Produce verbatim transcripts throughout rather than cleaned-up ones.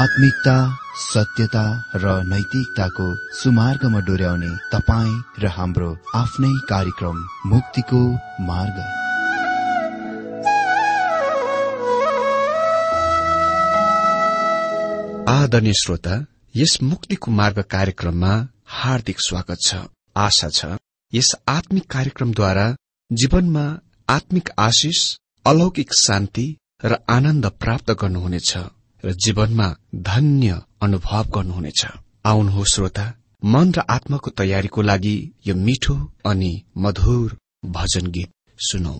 आत्मिकता, सत्यता र नैतिकताको सुमार्गमा डोर्याउने तपाईँ र हाम्रो आफ्नै कार्यक्रम मुक्तिको मार्ग। आदरणीय श्रोता, यस मुक्तिको मार्ग कार्यक्रममा हार्दिक स्वागत छ। आशा छ यस आत्मिक कार्यक्रमद्वारा जीवनमा आत्मिक आशिष, अलौकिक शान्ति र आनन्द प्राप्त गर्नुहुनेछ र जीवनमा धन्य अनुभव गर्नुहुनेछ। आउनुहोस् श्रोता, मन र आत्माको तयारीको लागि यो मिठो अनि मधुर भजन गीत सुनौ।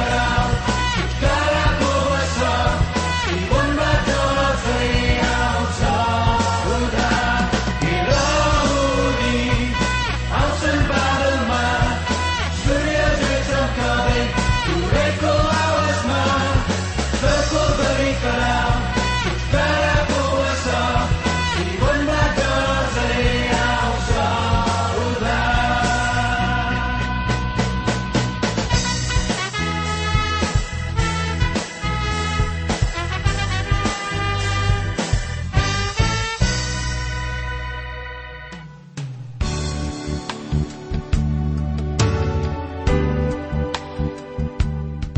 Out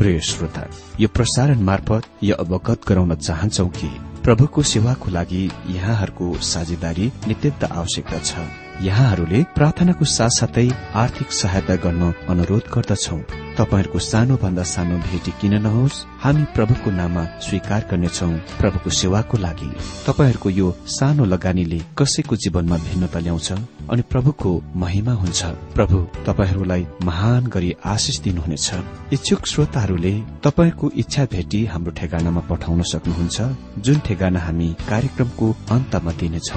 प्रिय श्रोता, यो प्रसारण मार्फत यो अवगत गराउन चाहन्छौ कि प्रभुको सेवाको लागि यहाँहरूको साझेदारी नित्यन्त आवश्यकता छ। यहाँहरूले प्रार्थनाको साथसाथै आर्थिक सहायता गर्न अनुरोध गर्दछौ। तपाईहरूको सानो भन्दा सानो भेटी किन नहोस्, हामी प्रभुको नाममा स्वीकार गर्नेछौ। प्रभुको सेवाको लागि तपाईहरूको यो सानो लगानीले कसैको जीवनमा भिन्नता ल्याउँछ अनि प्रभुको महिमा हुन्छ। प्रभु तपाईहरूलाई महान गरी आशिष दिनुहुनेछ। इच्छुक श्रोताहरूले तपाईको इच्छा भेटी हाम्रो ठेगानामा पठाउन सक्नुहुन्छ, जुन ठेगाना हामी कार्यक्रमको अन्तमा दिनेछौ।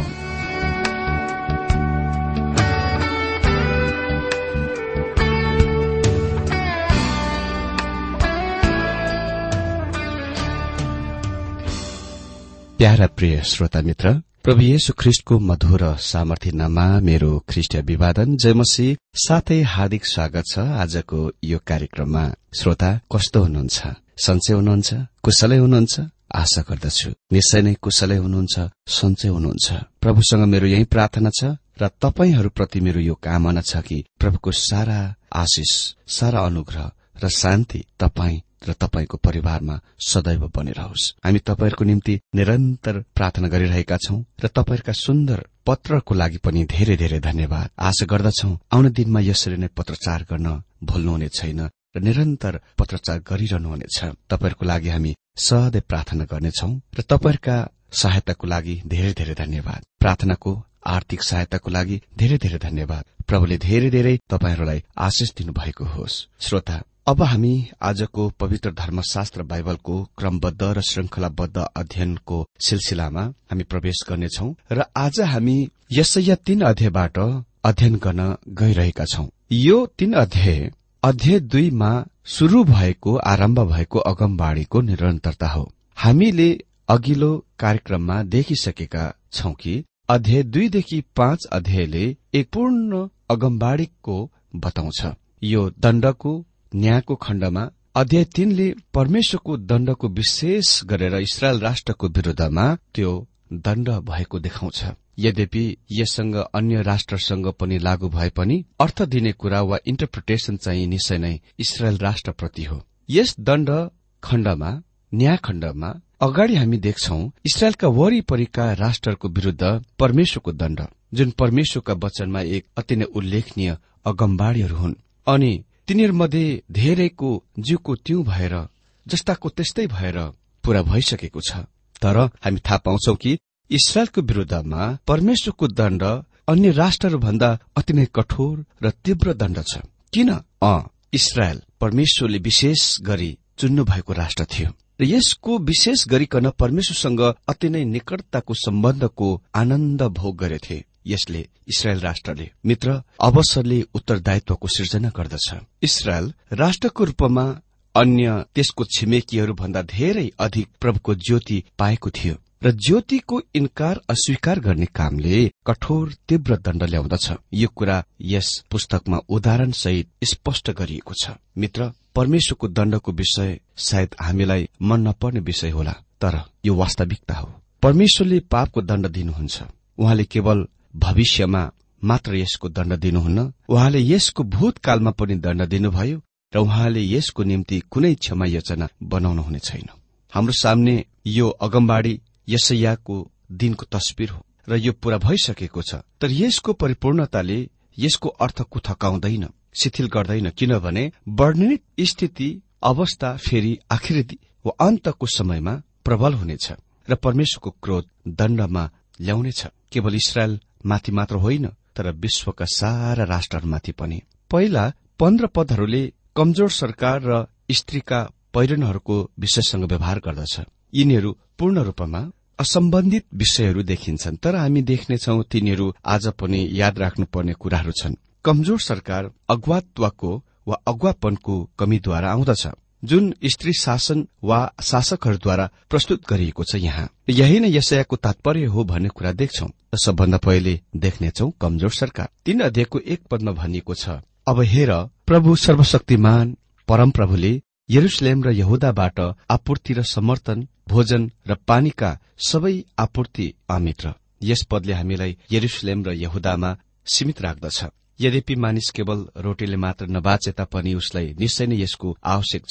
प्यारा प्रिय श्रोता मित्र, प्रभु येशू ख्रीष्टको मधुर सामर्थ्य नाममा मेरो ख्रीष्टीय अभिवादन जय मसीह साथै हार्दिक स्वागत छ आजको यो कार्यक्रममा। श्रोता, कस्तो हुनुहुन्छ? सन्चै हुनुहुन्छ? कुशलै हुनुहुन्छ? आशा गर्दछु निश्चय नै कुशलै हुनुहुन्छ, सन्चै हुनुहुन्छ। प्रभुसँग मेरो यही प्रार्थना छ र तपाईहरूप्रति मेरो यो कामना छ कि प्रभुको सारा आशिष, सारा अनुग्रह र शान्ति तपाईँ र तपाईको परिवारमा सदैव बनिरहोस्। हामी तपाईहरूको निम्ति निरन्तर प्रार्थना गरिरहेका छौं र तपाईहरूका सुन्दर पत्रको लागि पनि धेरै धेरै धन्यवाद। आशा गर्दछौ आउने दिनमा यसरी नै पत्रचार गर्न भुल्नुहुने छैन र निरन्तर पत्रचार गरिरहनुहुनेछ। तपाईहरूको लागि हामी सधैँ प्रार्थना गर्नेछौं र तपाईहरूका सहायताको लागि धेरै धेरै धन्यवाद। प्रार्थनाको आर्थिक सहायताको लागि धेरै धेरै धन्यवाद। प्रभुले धेरै धेरै तपाईहरूलाई आशिष दिनुभएको होस्। श्रोता, अब हामी आजको पवित्र धर्मशास्त्र बाइबलको क्रमबद्ध र श्रृंखलाबद्ध अध्ययनको सिलसिलामा हामी प्रवेश गर्नेछौं र आज हामी यशाया तीन अध्यायबाट अध्ययन गर्न गइरहेका छौं। यो तीन अध्याय अध्याय दुईमा शुरू भएको आरम्भ भएको अगमबाडीको निरन्तरता हो। हामीले अघिल्लो कार्यक्रममा देखिसकेका छौं कि अध्याय दुईदेखि पाँच अध्यायले एक पूर्ण अगमबाडीको बताउँछ। यो दण्डको न्यायको खण्डमा अध्याय तीनले परमेश्वरको दण्डको विशेष गरेर इस्रायल राष्ट्रको विरूद्धमा त्यो दण्ड भएको देखाउँछ। यद्यपि यससँग अन्य राष्ट्रसँग पनि लागू भए पनि अर्थ दिने कुरा वा इन्टरप्रिटेशन चाहिँ निश्चय नै इस्रायल राष्ट्रप्रति हो। यस दण्ड खण्डमा, न्याय खण्डमा अगाडि हामी देख्छौ इस्रायलका वरिपरिका राष्ट्रहरूको विरूद्ध परमेश्वरको दण्ड, जुन परमेश्वरका वचनमा एक अति नै उल्लेखनीय अगमबाडीहरू हुन् अनि तिनीहरूमध्ये धेरैको जिउको त्यौं भएर जस्ताको त्यस्तै भएर पूरा भइसकेको छ। तर हामी थाहा पाउँछौ कि इस्रायलको विरूद्धमा परमेश्वरको दण्ड अन्य राष्ट्रहरूभन्दा अति नै कठोर र तीव्र दण्ड छ। किन? अ इस्रायल परमेश्वरले विशेष गरी चुन्नु भएको राष्ट्र थियो र यसको विशेष गरिकन परमेश्वरसँग अति नै निकटताको सम्बन्धको आनन्द भोग गरेथे। यसले इस्रायल राष्ट्रले मित्र अवसरले उत्तरदायित्वको सिर्जना गर्दछ। इस्रायल राष्ट्रको रूपमा अन्य त्यसको छिमेकीहरू भन्दा धेरै अधिक प्रभुको ज्योति पाएको थियो र ज्योतिको इन्कार अस्वीकार गर्ने कामले कठोर तीव्र दण्ड ल्याउँदछ। यो कुरा यस पुस्तकमा उदाहरण सहित स्पष्ट गरिएको छ। मित्र, परमेश्वरको दण्डको विषय सायद हामीलाई मन नपर्ने विषय होला, तर यो वास्तविकता हो। परमेश्वरले पापको दण्ड दिनुहुन्छ। उहाँले केवल भविष्यमा मात्र यसको दण्ड दिनुहुन्न, उहाँले यसको भूतकालमा पनि दण्ड दिनुभयो र उहाँले यसको निम्ति कुनै क्षमा योजना बनाउनुहुने छैन। हाम्रो सामने यो अगमबाडी यशायाको दिनको तस्बिर हो र यो पूरा भइसकेको छ। तर यसको परिपूर्णताले यसको अर्थको थकाउँदैन, शिथिल गर्दैन, किनभने वर्णित स्थिति अवस्था फेरि आखिरी वा अन्तको समयमा प्रबल हुनेछ र परमेश्वरको क्रोध दण्डमा ल्याउनेछ। केवल इस्रायल माथि मात्र होइन, तर विश्वका सारा राष्ट्रहरूमाथि पनि। पहिला पन्ध्र पदहरूले कमजोर सरकार र स्त्रीका पहिरनहरूको विषयसँग व्यवहार गर्दछ। यिनीहरू पूर्ण रूपमा असम्बन्धित विषयहरू देखिन्छन्, तर हामी देख्नेछौ तिनीहरू आज पनि याद राख्नुपर्ने कुराहरू छन्। कमजोर सरकार अगुवात्वको वा अगुवापनको कमीद्वारा आउँदछ, जुन स्त्री शासन वा शासकहरूद्वारा प्रस्तुत गरिएको छ। यहाँ यही नै यशायाको तात्पर्य हो भन्ने कुरा देख्छौ। सबभन्दा पहिले देख्नेछौ कमजोर सरकार। तीन अध्यायको एक पदमा भनिएको छ, अब हेर प्रभु सर्वशक्तिमान परमप्रभुले यरुशलेम र यहूदाबाट आपूर्ति र समर्थन, भोजन र पानीका सबै आपूर्ति अमित्र। यस पदले हामीलाई यरुशलेम र यहूदामा सीमित राख्दछ। यद्यपि मानिस केवल रोटीले मात्र नबाचे तापनि उसलाई निश्चय नै यसको आवश्यक छ।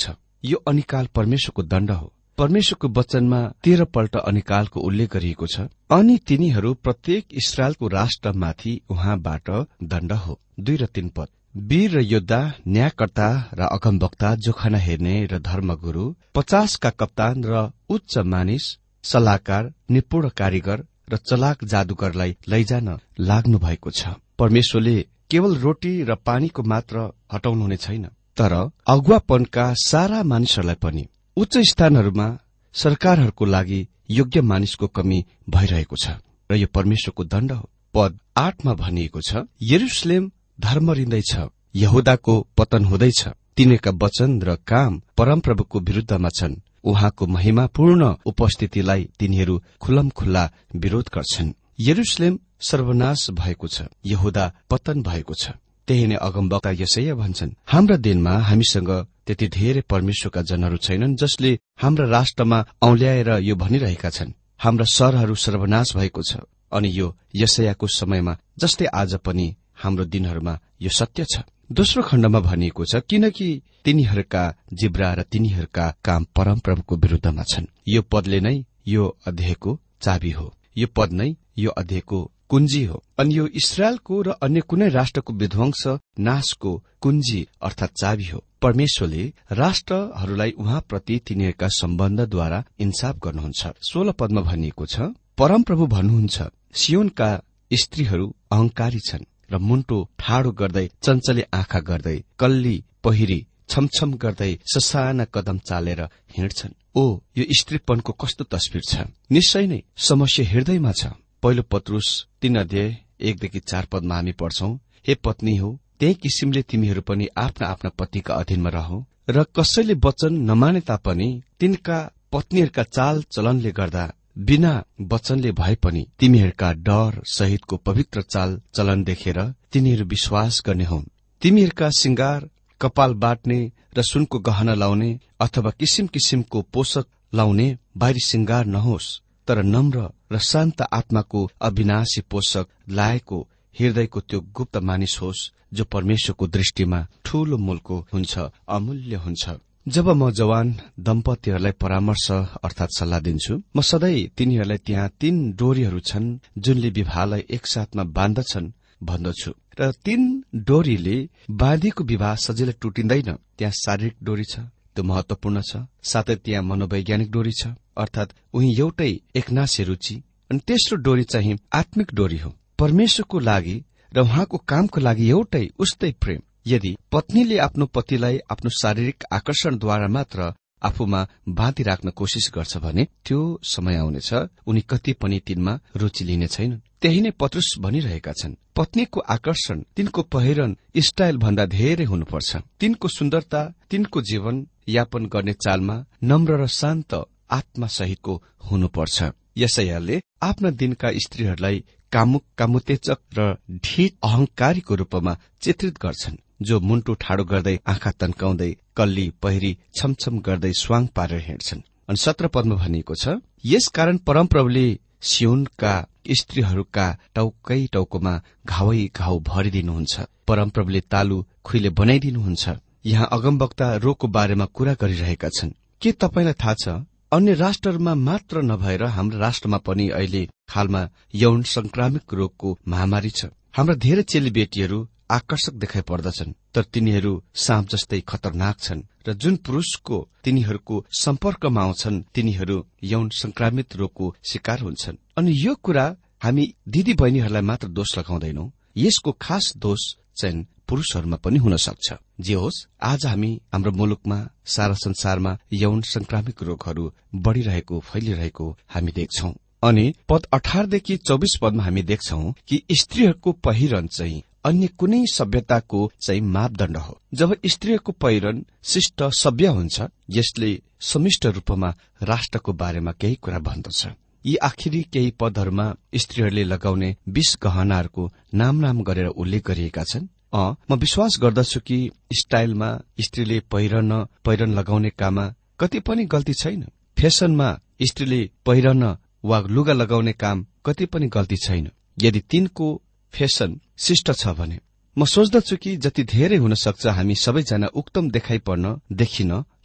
यो अनिकाल परमेश्वरको दण्ड हो। परमेश्वरको वचनमा तेह्र पल्ट अनिकालको उल्लेख गरिएको छ। अनि तिनीहरू प्रत्येक इस्राएलको राष्ट्रमाथि उहाँबाट दण्ड हो। दुई र तीन पद, वीर र योद्धा, न्यायकर्ता र अगमवक्ता, जोखाना हेर्ने र धर्मगुरू, पचासका कप्तान र उच्च मानिस, सल्लाहकार, निपुण कारीगर र चलाक जादूगरलाई लैजान लाग्नु भएको छ। परमेश्वरले केवल रोटी र पानीको मात्र हटाउनुहुने छैन, तर अगुवापनका सारा मानिसहरूलाई पनि। उच्च स्थानहरूमा सरकारहरूको लागि योग्य मानिसको कमी भइरहेको छ र यो परमेश्वरको दण्ड हो। पद आठमा भनिएको छ, यरुशलेम धर्म रिँदैछ, यहूदाको पतन हुँदैछ। तिनीहरूका वचन र काम परमप्रभुको विरूद्धमा छन्। उहाँको महिमापूर्ण उपस्थितिलाई तिनीहरू खुल्लमखुल्ला विरोध गर्छन्। यरुशलेम सर्वनाश भएको छ, यहूदा पतन भएको छ। त्यही नै अगमवक्ता यशायाह भन्छन्, हाम्रा दिनमा हामीसँग त्यति धेरै परमेश्वरका जनहरू छैनन् जसले हाम्रा राष्ट्रमा औल्याएर यो भनिरहेका छन्, हाम्रा सहरहरू सर्वनाश भएको छ। अनि यो यशायाहको समयमा जस्तै आज पनि हाम्रो दिनहरूमा यो सत्य छ। दोस्रो खण्डमा भनिएको छ, किनकि तिनीहरूका जिब्रा र तिनीहरूका काम परमप्रभुको विरूद्धमा छन्। यो पदले नै यो अध्यायको चाबी हो। यो पद नै यो अध्यायको कुञ्जी हो। अनि यो इस्राएलको र अन्य कुनै राष्ट्रको विध्वंस नाशको कुञ्जी अर्थात चाबी हो। परमेश्वरले राष्ट्रहरूलाई उहाँप्रति तिनीहरूका सम्बन्धद्वारा इन्साफ गर्नुहुन्छ। सोह्र पदमा भनिएको छ, परमप्रभु भन्नुहुन्छ, सियोनका स्त्रीहरू अहंकारी छन् र मुन्टो ठाडो गर्दै, चञ्चले आँखा गर्दै, कल्ली पहिरी छमछम गर्दै ससाना कदम चालेर हिँड्छन्। ओ, यो स्त्रीपनको कस्तो तस्विर छ। निश्चय नै समस्या हृदयमा छ। पहिलो पत्रुस तीन अध्याय एकदेखि चार पदमा हामी पढ्छौं, हे पत्नी हो, त्यही किसिमले तिमीहरू पनि आफ्ना आफ्ना पतिका अधीनमा रहो र कसैले वचन नमाने तापनि तिनका पत्नीहरूका चाल चलनले गर्दा बिना वचनले भए पनि तिमीहरूका डर सहितको पवित्र चाल चलन देखेर तिनीहरू विश्वास गर्ने हुन्। तिमीहरूका श्रृंगार कपाल बाट्ने र सुनको गहना लाउने अथवा किसिम किसिमको पोषक लाउने बाहिरी श्रृंगार नहोस्, तर नम्र र शान्त आत्माको अविनाशी पोषक लाएको हृदयको त्यो गुप्त मानिस होस्, जो परमेश्वरको दृष्टिमा ठूलो मूल्यको हुन्छ, अमूल्य हुन्छ। जब म जवान दम्पतिहरूलाई परामर्श अर्थात सल्लाह दिन्छु, म सधैँ तिनीहरूलाई त्यहाँ तीन डोरीहरू छन् जुनले विवाहलाई एकसाथमा बाँध्दछन् भन्दछु, र तीन डोरीले बाँधिएको विवाह सजिलै टुटिँदैन। त्यहाँ शारीरिक डोरी छ, त्यो महत्वपूर्ण छ। साथै त्यहाँ मनोवैज्ञानिक डोरी छ, अर्थात उही एउटै एकनासे रुचि। अनि तेस्रो डोरी चाहिँ आत्मिक डोरी हो, परमेश्वरको लागि र उहाँको कामको लागि एउटै उस्तै प्रेम। यदि पत्नीले आफ्नो पतिलाई आफ्नो शारीरिक आकर्षणद्वारा मात्र आफूमा बाँधिराख्न कोशिश गर्छ भने त्यो समय आउनेछ उनी कति पनि तिनमा रुचि लिने छैनन्। त्यही नै पत्रुस भनिरहेका छन्, पत्नीको आकर्षण तिनको पहिरन स्टाइल भन्दा धेरै हुनुपर्छ। तिनको सुन्दरता तिनको जीवन यापन गर्ने चालमा नम्र र शान्त आत्मा सहितको हुनुपर्छ। यशायाहले आफ्ना दिनका स्त्रीहरूलाई कामुक, कामुतेचक र ढिट अहंकारीको रूपमा चित्रित गर्छन्, जो मुन्टो ठाडो गर्दै, आँखा तन्काउँदै, कल्ली पहिरी छमछम गर्दै स्वाङ पारेर हिँड्छन्। अनि सत्र पदमा भनिएको छ, यसकारण परमप्रभुले सियोनका स्त्रीहरूका टाउकै टाउकोमा घावै घाउ भरिदिनुहुन्छ। परमप्रभुले तालु खुइले बनाइदिनुहुन्छ। यहाँ अगमवक्ता रोगको बारेमा कुरा गरिरहेका छन्। के तपाईलाई थाहा छ, अन्य राष्ट्रहरूमा मात्र नभएर हाम्रो राष्ट्रमा पनि अहिले हालमा यौन संक्रामक रोगको महामारी छ। हाम्रा धेरै चेलीबेटीहरू आकर्षक देखाइ पर्दछन्, तर तिनीहरू साँप जस्तै खतरनाक छन्, र जुन पुरुषको तिनीहरूको सम्पर्कमा आउँछन् तिनीहरू यौन संक्रामित रोगको शिकार हुन्छन्। अनि यो कुरा हामी दिदी बहिनीहरूलाई मात्र दोष लगाउँदैनौ, यसको खास दोष चाहिँ पुरूषहरूमा पनि हुन सक्छ। जे होस्, आज हामी हाम्रो मुलुकमा, सारा संसारमा यौन संक्रामिक रोगहरू बढ़िरहेको, फैलिरहेको हामी देख्छौं। अनि पद अठारदेखि चौबिस पदमा हामी देख्छौं कि स्त्रीहरूको पहिरन चाहिँ अन्य कुनै सभ्यताको चाहिँ मापदण्ड हो। जब स्त्रीहरूको पहिरन शिष्ट सभ्य हुन्छ, यसले समिष्ट रूपमा राष्ट्रको बारेमा केही कुरा भन्दछ। यी आखिरी केही पदहरूमा स्त्रीहरूले लगाउने बीस गहनाहरूको नाम नाम गरेर उल्लेख गरिएका छन्। अँ म विश्वास गर्दछु कि स्टाइलमा स्त्रीले पहिरन पहिरन लगाउने काममा कति पनि गल्ती छैन। फेसनमा स्त्रीले पहिरन वा लुगा लगाउने काम कति पनि गल्ती छैन, यदि तिनको फेसन शिष्ट छ भने। म सोच्दछु कि जति धेरै हुन सक्छ हामी सबैजना उक्तम देखाइ पर्न, देखिन,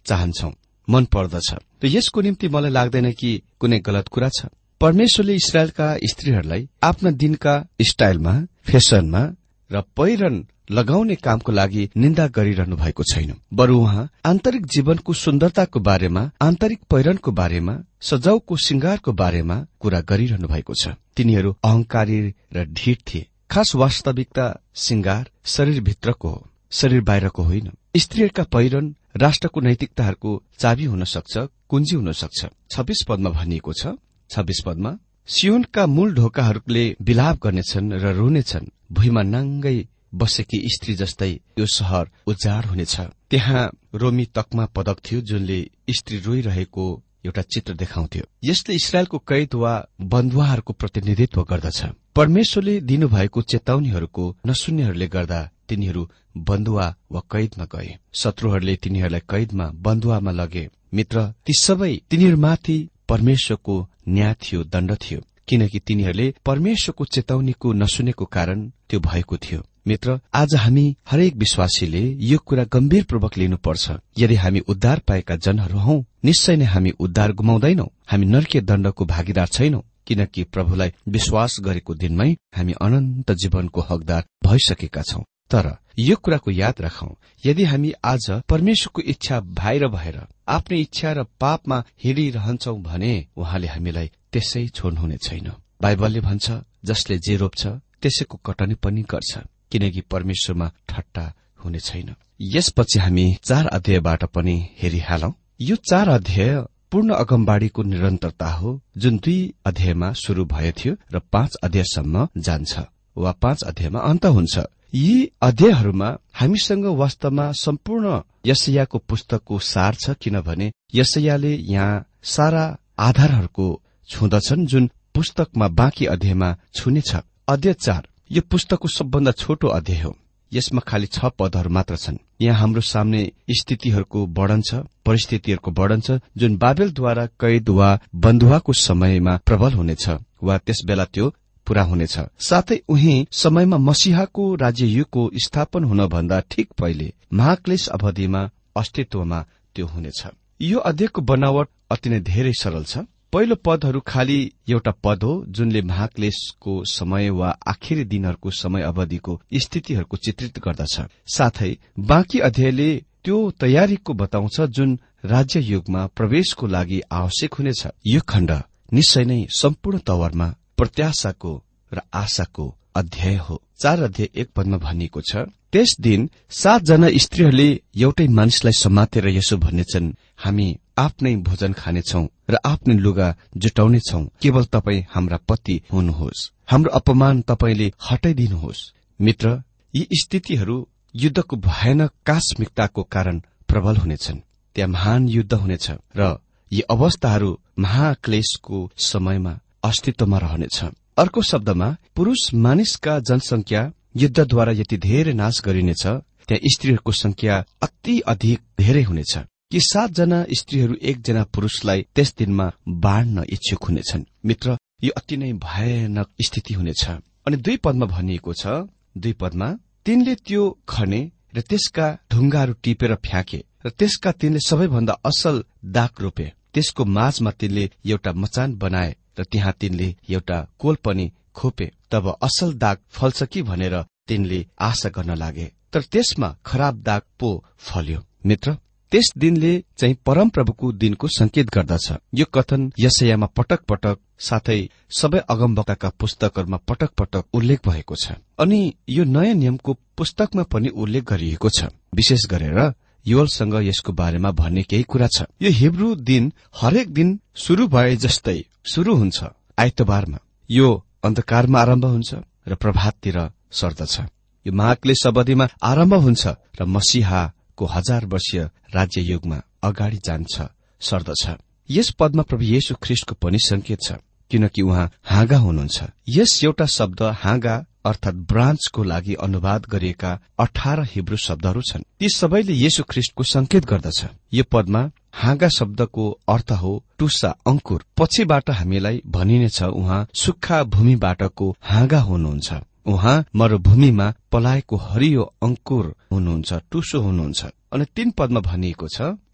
चाहन्छौ, मन पर्दछ। त यसको निम्ति मलाई लाग्दैन कि कुनै गलत कुरा छ। परमेश्वरले इस्राएलका स्त्रीहरूलाई आफ्ना दिनका स्टाइलमा, फेसनमा र पहिरन लगाउने कामको लागि निन्दा गरिरहनु भएको छैन। बरु उहाँ आन्तरिक जीवनको सुन्दरताको बारेमा, आन्तरिक पहिरनको बारेमा, सजाउको श्रृंगारको बारेमा कुरा गरिरहनु भएको छ। तिनीहरू अहंकारी र ढिठ थिए। खास वास्तविकता श्रृंगार शरीरभित्रको हो, शरीर बाहिरको होइन। स्त्रीहरूका पहिरन राष्ट्रको नैतिकताहरूको चाबी हुन सक्छ, कुञ्जी हुन सक्छ। छब्बीस पदमा भनिएको छ, छब्बीस पदमा सियोनका मूल ढोकाहरूले विलाप गर्नेछन् र रुनेछन्। भुइँमा नाङ्गै बसेकी स्त्री जस्तै यो शहर उजाड हुनेछ। त्यहाँ रोमी तकमा पदक थियो जुनले स्त्री रोइरहेको एउटा चित्र देखाउँथ्यो। यसले इस्राएलको कैद वा बन्धुवाहरूको प्रतिनिधित्व गर्दछ। परमेश्वरले दिनुभएको चेतावनीहरूको नसुन्नेहरूले गर्दा तिनीहरू बन्धुवा वा कैदमा गए। शत्रुहरूले तिनीहरूलाई कैदमा, बन्धुवामा लगे। मित्र, ती सबै तिनीहरूमाथि परमेश्वरको न्याय थियो, दण्ड थियो, किनकि तिनीहरूले परमेश्वरको चेतावनीको नसुनेको कारण त्यो भएको थियो। मित्र, आज हामी हरेक विश्वासीले यो कुरा गम्भीरपूर्वक लिनुपर्छ। यदि हामी उद्धार पाएका जनहरू हौं, निश्चय नै हामी उद्धार गुमाउँदैनौ। हामी नरकीय दण्डको भागीदार छैनौं, किनकि प्रभुलाई विश्वास गरेको दिनमै हामी अनन्त जीवनको हकदार भइसकेका छौं। तर यो कुराको याद राखौं, यदि हामी आज परमेश्वरको इच्छा बाहिर भएर आफ्नो इच्छा र पापमा हिँडिरहन्छौं भने उहाँले हामीलाई त्यसै छोड्नुहुने छैन। बाइबलले भन्छ, जसले जे रोप्छ त्यसैको कटनी पनि गर्छ, किनकि परमेश्वरमा ठट्टा हुने छैन। यसपछि हामी चार अध्यायबाट पनि हेरिहालौं। यो चार अध्याय पूर्ण अगमबाडीको निरन्तरता हो, जुन दुई अध्यायमा शुरू भयो र पाँच अध्यायसम्म जान्छ वा पाँच अध्यायमा अन्त हुन्छ। यी अध्यायहरूमा हामीसँग वास्तवमा सम्पूर्ण यशायाको पुस्तकको सार छ, किनभने यशायाले यहाँ सारा आधारहरूको छुँदछन् जुन पुस्तकमा बाँकी अध्यायमा छुनेछ। अध्याय चार यो पुस्तकको सबभन्दा छोटो अध्याय हो। यसमा खालि छ पदहरू मात्र छन्। यहाँ हाम्रो सामने स्थितिहरूको वर्णन छ, परिस्थितिहरूको वर्णन छ जुन बाबेलद्वारा कैद वा बन्धुवाको समयमा प्रबल हुनेछ वा त्यस बेला त्यो पूरा हुनेछ। साथै उही समयमा मसीहाको राज्ययुगको स्थापना हुनभन्दा ठिक पहिले महाक्लेश अवधिमा अस्तित्वमा त्यो हुनेछ। यो अध्यायको बनावट अति नै धेरै सरल छ। पहिलो पदहरू खालि एउटा पद हो जुनले महाक्लेशको समय वा आखिरी दिनहरूको समय अवधिको स्थितिहरूको चित्रित गर्दछ। साथै बाँकी अध्यायले त्यो तयारीको बताउँछ जुन राज्य युगमा प्रवेशको लागि आवश्यक हुनेछ। यो खण्ड निश्चय नै सम्पूर्ण तवरमा प्रत्याशाको र आशाको अध्याय हो। चार अध्याय एक पदमा भनिएको छ, त्यस दिन सातजना स्त्रीहरूले एउटै मानिसलाई समातेर यसो भन्नेछन्, हामी आफ्नै भोजन खानेछौ र आफ्नै लुगा जुटाउनेछौ। केवल तपाई हाम्रा पति हुनुहोस्, हाम्रो अपमान तपाईले हटाइदिनुहोस्। मित्र, यी स्थितिहरू युद्धको भयानक आकस्मिकताको कारण प्रबल हुनेछन्। त्यहाँ महान युद्ध हुनेछ र यी अवस्थाहरू महाक्लेशको समयमा अस्तित्वमा रहनेछ। अर्को शब्दमा, पुरूष मानिसका जनसंख्या युद्धद्वारा यति धेरै नाश गरिनेछ, त्यहाँ स्त्रीहरूको संख्या अति अधिक धेरै हुनेछ कि सातजना स्त्रीहरू एकजना पुरूषलाई त्यस दिनमा बाँड्न इच्छुक हुनेछन्। मित्र, यो अति नै भयानक स्थिति हुनेछ। अनि दुई पदमा भनिएको छ, दुई पदमा तिनले त्यो खने र त्यसका ढुङ्गाहरू टिपेर फ्याँके र त्यसका तिनले सबैभन्दा असल दाग रोपे। त्यसको माझमा तिनले एउटा मचान बनाए र त्यहाँ तिनले एउटा कोल पनि खोपे। तब असल दाग फल्छ कि भनेर तिनले आशा गर्न लागे, तर त्यसमा खराब दाग पो फल्यो। मित्र, त्यस दिनले चाहिँ परमप्रभुको दिनको संकेत गर्दछ। यो कथन यशायामा पटक पटक साथै सबै अगमवक्ताका पुस्तकहरूमा पटक पटक उल्लेख भएको छ अनि यो नयाँ नियमको पुस्तकमा पनि उल्लेख गरिएको छ। विशेष गरेर योएलसँग यसको बारेमा भन्ने केही कुरा छ। यो हिब्रू दिन हरेक दिन शुरू भए जस्तै शुरू हुन्छ आइतबारमा। यो अन्धकारमा आरम्भ हुन्छ र प्रभाततिर सर्दछ। यो महाक्लेश अवधिमा आरम्भ हुन्छ र मसीहाको हजार वर्षीय राज्य युगमा अगाडि जान्छ, सर्दछ। यस पदमा प्रभु येशू ख्रीष्टको पनि संकेत छ, किनकि उहाँ हाँगा हुनुहुन्छ। यस एउटा शब्द हाँगा अर्थात ब्रान्चको लागि अनुवाद गरिएका अठारह हिब्रू शब्दहरू छन्। ती सबैले येशू ख्रीष्टको संकेत गर्दछ। यो पदमा हाँगा शब्दको अर्थ हो टुसा, अंकुर। पछिबाट हामीलाई भनिनेछ उहाँ सुक्खा भूमिबाटको हाँगा हुनुहुन्छ। उहाँ मरूभूमिमा पलाएको हरियो अंकुर हुनुहुन्छ, टुसो हुनुहुन्छ। अनि तीन पदमा भनिएको छ,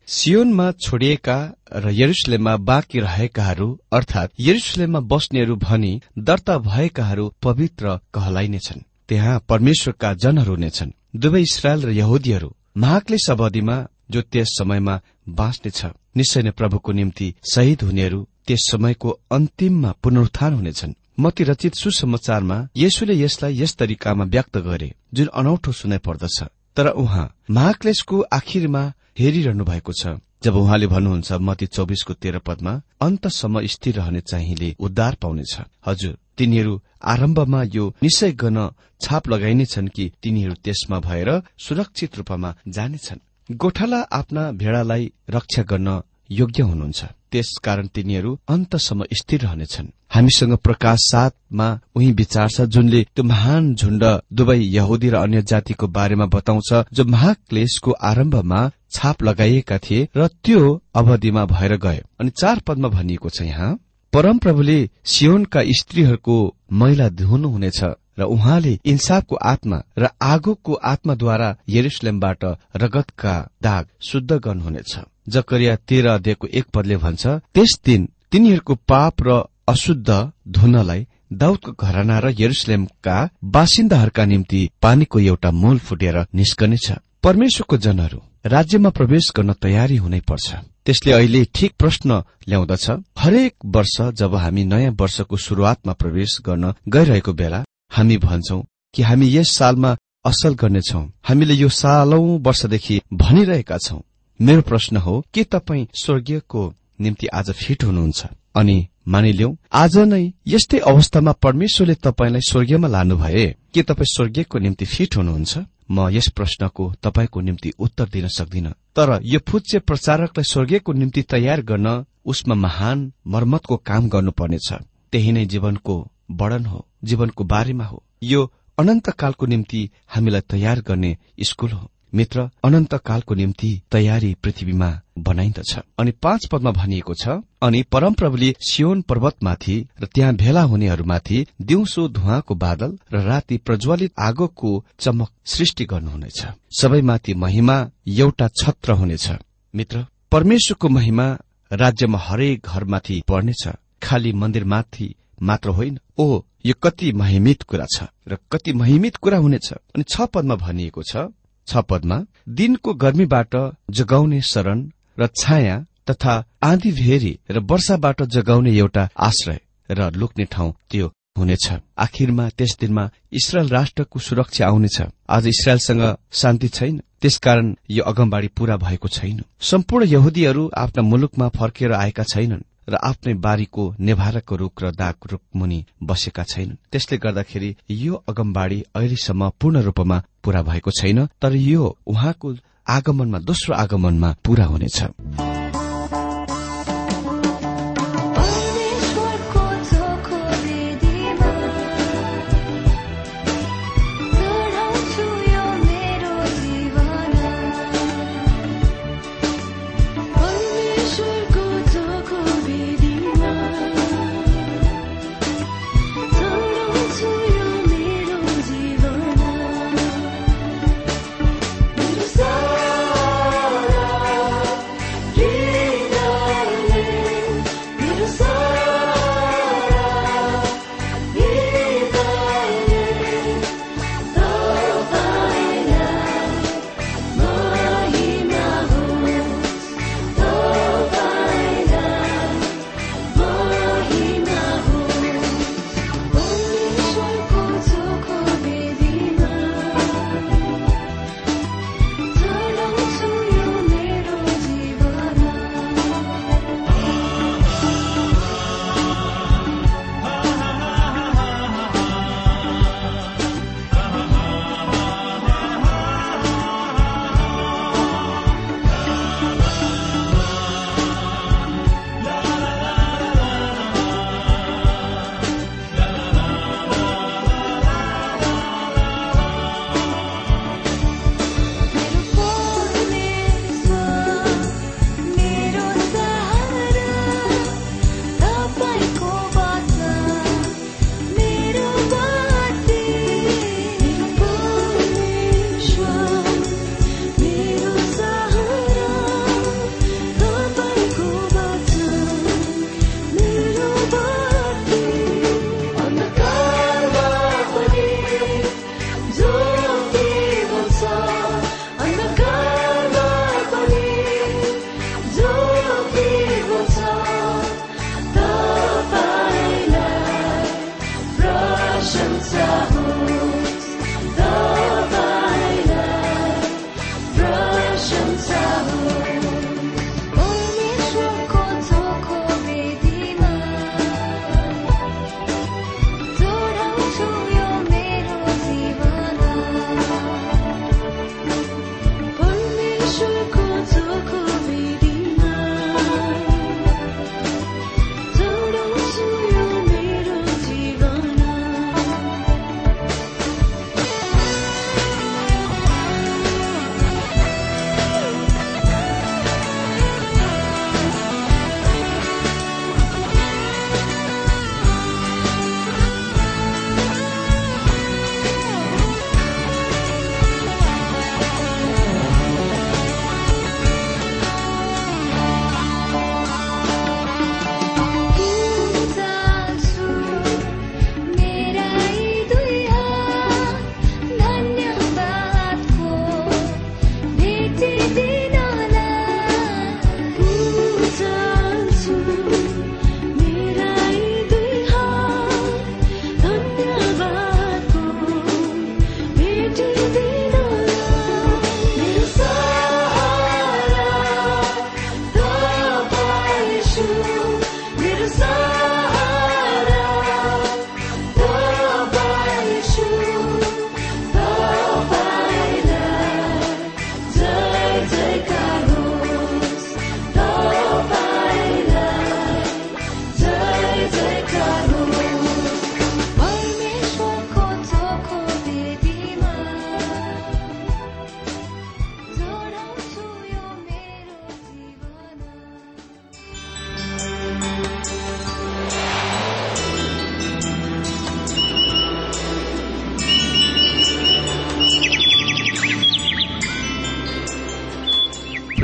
सियोनमा छोडिएका र यरुशलेममा बाँकी रहेकाहरू अर्थात यरुशलेममा बस्नेहरू भनी दर्ता भएकाहरू पवित्र कहलाइनेछन्। त्यहाँ परमेश्वरका जनहरू हुनेछन्, दुवै इस्रायल र यहुदीहरू। महाक्लेश अवधिमा जो त्यस समयमा बाँच्नेछ, निश्चय नै प्रभुको निम्ति शहीद हुनेहरू त्यस समयको अन्तिममा पुनरुत्थान हुनेछन्। मती रचित सुसमाचारमा येशूले यसलाई यस तरिकामा व्यक्त गरे, जुन अनौठो सुनाइ पर्दछ, तर उहाँ महाक्लेशको आखिरमा हेरिरहनु भएको छ, जब उहाँले भन्नुहुन्छ मती चौबिसको तेह्र पदमा, अन्तसम्म स्थिर रहने चाहिँले उद्धार पाउनेछ। हजुर, तिनीहरू आरम्भमा यो निश्चय गर्न छाप लगाइनेछन् कि तिनीहरू त्यसमा भएर सुरक्षित रूपमा जानेछन्। गोठाला आफ्ना भेडालाई रक्षा गर्न योग्य हुनुहुन्छ, त्यसकारण तिनीहरू अन्तसम्म स्थिर रहनेछन्। हामीसँग प्रकाश सातमा उही विचार छ, जुनले त्यो महान झुण्ड दुवै यहुदी र अन्य जातिको बारेमा बताउँछ, जो महाक्लेशको आरम्भमा छाप लगाइएका थिए र त्यो अवधिमा भएर गए। अनि चार पदमा भनिएको छ, यहाँ परमप्रभुले सियोनका स्त्रीहरूको मैला धुनुहुनेछ र उहाँले इन्साफको आत्मा र आगोको आत्माद्वारा यरुशलेमबाट रगतका दाग शुद्ध गर्नुहुनेछ। जकरिया तेह्र अध्यायको एक पदले भन्छ, त्यस दिन तिनीहरूको पाप र अशुद्ध धुनलाई दाउदको घराना र यरुशलेमका बासिन्दाहरूका निम्ति पानीको एउटा मूल फुटेर निस्कनेछ। परमेश्वरको जनहरू राज्यमा प्रवेश गर्न तयारी हुनै पर्छ। त्यसले अहिले ठिक प्रश्न ल्याउँदछ। हरेक वर्ष जब हामी नयाँ वर्षको शुरूआतमा प्रवेश गर्न गइरहेको बेला हामी भन्छौं कि हामी यस सालमा असल गर्नेछौं। हामीले यो सालौं वर्षदेखि भनिरहेका छौं। मेरो प्रश्न हो, के तपाईँ स्वर्गीयको निम्ति आज फिट हुनुहुन्छ? अनि मानिलिउँ आज नै यस्तै अवस्थामा परमेश्वरले तपाईलाई स्वर्गीयमा लानु भए, के तपाईँ स्वर्गीयको निम्ति फिट हुनुहुन्छ? म यस प्रश्नको तपाईको निम्ति उत्तर दिन सक्दिन, तर यो फुच्चे प्रचारकलाई स्वर्गीयको निम्ति तयार गर्न उसमा महान मर्मतको काम गर्नुपर्नेछ। त्यही नै जीवनको वर्णन हो, जीवनको बारेमा हो। यो अनन्तकालको निम्ति हामीलाई तयार गर्ने स्कूल हो। मित्र, अनन्तकालको निम्ति तयारी पृथ्वीमा बनाइन्दछ। अनि पाँच पदमा भनिएको छ, अनि परमप्रभुले सियोन पर्वतमाथि र त्यहाँ भेला हुनेहरूमाथि दिउँसो धुवाँको बादल र राति प्रज्वलित आगोको चमक सृष्टि गर्नुहुनेछ। सबैमाथि महिमा एउटा छत्र हुनेछ। मित्र, परमेश्वरको महिमा राज्यमा हरेक घरमाथि पर्नेछ, खाली मन्दिरमाथि मात्र होइन। ओ, यो कति महिमित कुरा छ र कति महिमित कुरा हुनेछ। अनि छ पदमा भनिएको छ, छ पदमा दिनको गर्मीबाट जगाउने शरण र छाया तथा आँधी भेरी र वर्षाबाट जगाउने एउटा आश्रय र लुक्ने ठाउँ त्यो हुनेछ। आखिरमा त्यस दिनमा इस्रायल राष्ट्रको सुरक्षा आउनेछ। आज इस्रायलसँग शान्ति छैन, त्यसकारण यो अगमबाडी पूरा भएको छैन। सम्पूर्ण यहुदीहरू आफ्ना मुलुकमा फर्केर आएका छैनन् र आफ्नै बारीको नेभाराको रुख र दाग रुख मुनि बसेका छैनन्। त्यसले गर्दाखेरि यो अगमबाडी अहिलेसम्म पूर्ण रूपमा पूरा भएको छैन, तर यो उहाँको आगमनमा, दोस्रो आगमनमा पूरा हुनेछ। Yeah.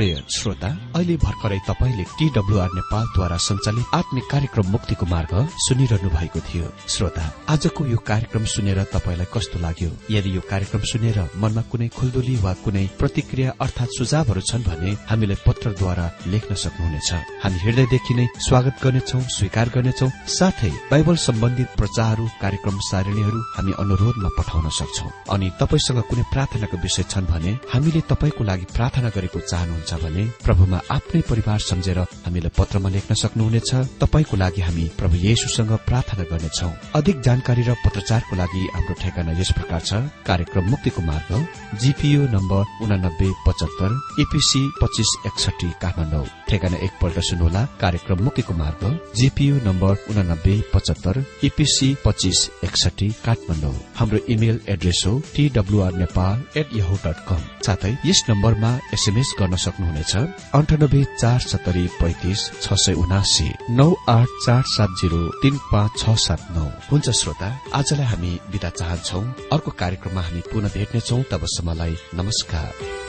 प्रिय श्रोता, अहिले भर्खरै तपाईले टीडब्ल्यूआर नेपालद्वारा सञ्चालित आत्मिक कार्यक्रम मुक्तिको मार्ग सुनिरहनु भएको थियो। श्रोता, आजको यो कार्यक्रम सुनेर तपाईलाई कस्तो लाग्यो? यदि यो कार्यक्रम सुनेर मनमा कुनै खुल्दुली वा कुनै प्रतिक्रिया अर्थात सुझावहरू छन् भने हामीलाई पत्रद्वारा लेख्न सक्नुहुनेछ। हामी हृदयदेखि नै स्वागत गर्नेछौं, स्वीकार गर्नेछौं। साथै बाइबल सम्बन्धित प्रचारहरू, कार्यक्रम सारणीहरू हामी अनुरोधमा पठाउन सक्छौं। अनि तपाईसँग कुनै प्रार्थनाको विषय छन् भने हामीले तपाईको लागि प्रार्थना गरेको चाहनुहुन्छ भने प्रभुमा आफ्नै परिवार सम्झेर हामीलाई पत्रमा लेख्न सक्नुहुनेछ। तपाईको लागि हामी प्रभु येशूसँग प्रार्थना गर्नेछौं। अधिक जानकारी र पत्रचारको लागि हाम्रो ठेगाना यस प्रकार छ। कार्यक्रम मुक्तिको मार्ग, जीपीओ नम्बर उनानब्बे पचहत्तर, ईपीसी पच्चीस एकसठी, काठमाडौँ। ठेगाना एकपल्ट सुन्नुहोला। कार्यक्रम मुक्तिको मार्ग, जीपीओ नम्बर उनानब्बे पचहत्तर, ईपीसी पच्चीस एकसठी, काठमाडौँ। हाम्रो इमेल एड्रेस हो TWR Nepal at Yahoo dot com. साथै यस नम्बरमा एसएमएस गर्न सक्नुहुनेछ अन्ठानब्बे चार सत्तरी पैंतिस छ सय उनासी नौ आठ चार सात जीरो तीन पाँच छ सात नौ। हुन्छ श्रोता, आजलाई हामी बिदा चाहन्छौ। अर्को कार्यक्रममा हामी पुनः भेट्नेछौ। तबसम्मलाई नमस्कार।